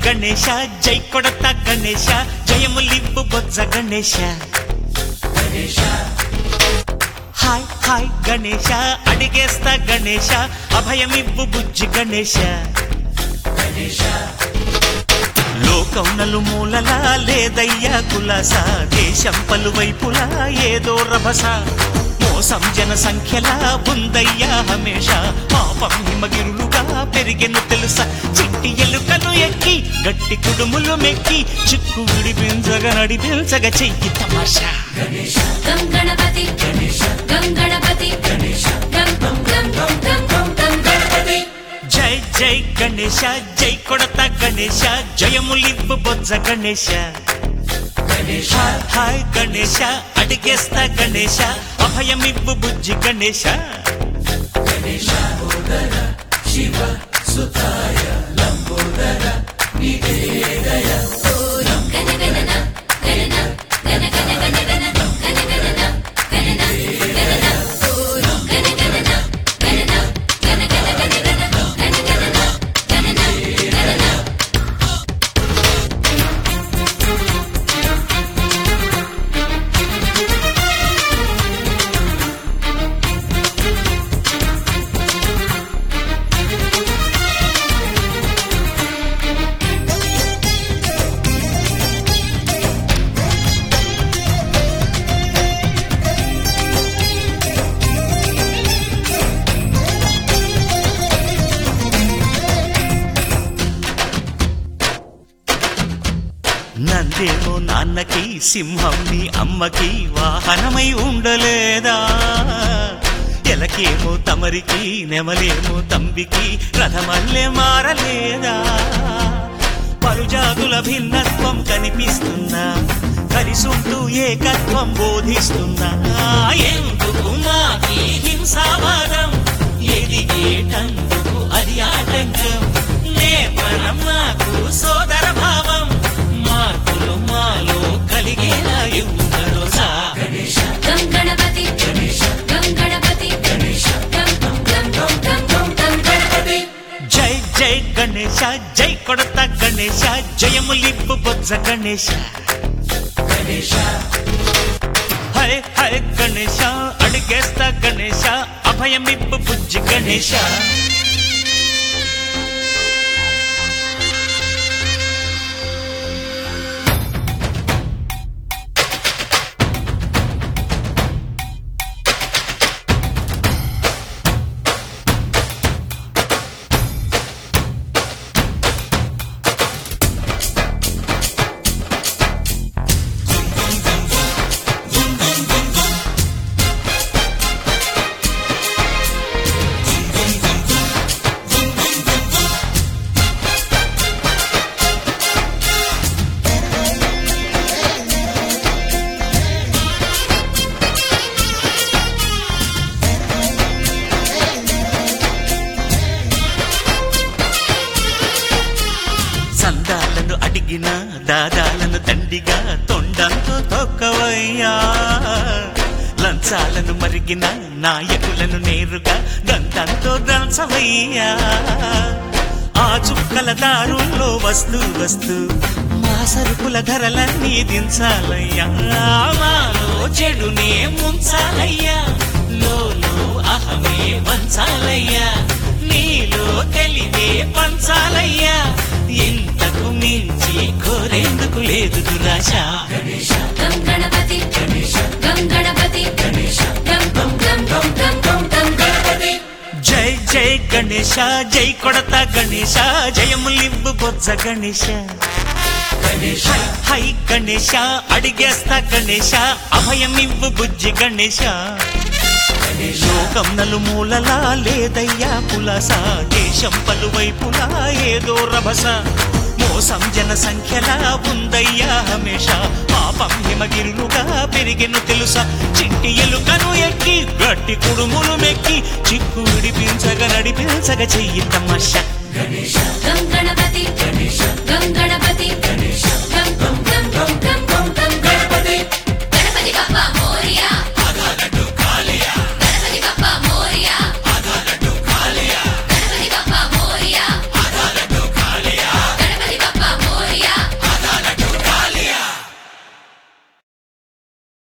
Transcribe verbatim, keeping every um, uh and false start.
గణేశ జై కొడత గణేశ జయములివ్వు బొజ్జ గణేశ హాయ్ హాయ్ గణేశ అడిగేస్తా గణేశ అభయమివ్వు బుజ్జి గణేశ లోకం నలుమూలలా లేదయ్యా కులాస దేశం పలువైపులా ఏదో రభస మోసం జన సంఖ్యలా ఉందయ్యా హమేష పాపం హిమగిరులుగా పెరిగెను తెలుసా చిట్టి ఎలుకను ఎక్కి గట్టి కుడుములు మెక్కి చిక్కు విడిపించగా నడిపించగా చెయ్యి తమాషా గం గణపతి గం గణపతి గం గం గం గం గం గం గణపతి జై జై గణేశ జై కొడత గణేశ జయములివ్వు బొజ్జ గణేశ హాయ్ హాయ్ గణేశ అడిగేస్తా గణేశ అభయమివ్వు బుజ్జి గణేశ శివ సుతాయ లంబోదర నివేదయ గణ గణన గణన గణ గణ గణ గణ గణ గణన గణన గణన గణ గణన గణన గణ గణ గణ గణ గణ గణన గణన గణన నందేమో నాన్నకి సింహం నీ అమ్మకి వాహనమై ఉండలేదా ఎలకేమో తమరికి నెమలేమో తంబికి రథమల్లే మారలేదా పలుజాతుల భిన్నత్వం కనిపిస్తున్నా కలిసుంటూ ఏకత్వం బోధిస్తున్నా ఎందుకు మాకి హింసావాదం ఎదిగేటందుకు అది ఆటంకం నేపరం నాకు సోదర భావం మార్పులు మాలో కలిగేలా ఇవ్వరోసా గం గణపతి గం గణపతి గం గం గం గం గం గం గణపతి జై జై గణేశ జై కొడత గణేశ జయములివ్వు బొజ్జ గణేశ హై హై గణేశ అడిగేస్తా గణేశ అభయమివ్వు బుజ్జి గణేశ సందాలను అడిగిన దాదాలను దండిగా తొండంతో తొక్కవయ్యా లంచాలను మరిగిన నాయకులను నేరుగా గంటంతో దంచవయ్యా ఆ చుక్కల దారుల్లో వస్తూ వస్తూ మా సరుకుల ధరలన్నీ దించాలయ్యా మాలో చెడునే ముంచాలయ్యా లోలో అహమే వంచాలయ్యా నీలో తెలివే పంచాలయ్యా ఇంతకు మించి కోరేందుకు లేదు దురాశ గం గణపతి గం గణపతి గం గం గం గం గం గం గం గణపతి జై జై గణేశ జై కొడత గణేశ జయములివ్వు బొజ్జ గణేశ హై హై గణేశ అడిగేస్తా గణేశ అభయమివ్వు బుజ్జి గణేశ లోకం నలుమూలలా లేదయ్యా పులస దేశం పలువైపులా ఏదో రభస మోసం జన సంఖ్యలా ఉందయ్యా హమేష పాపం హిమగిరులుగా పెరిగెను తెలుసా చిట్టి ఎలుకను ఎక్కి గట్టి కుడుములు మెక్కి చిక్కు విడిపించగా నడిపించగా చెయ్యి తమాషా గం గణ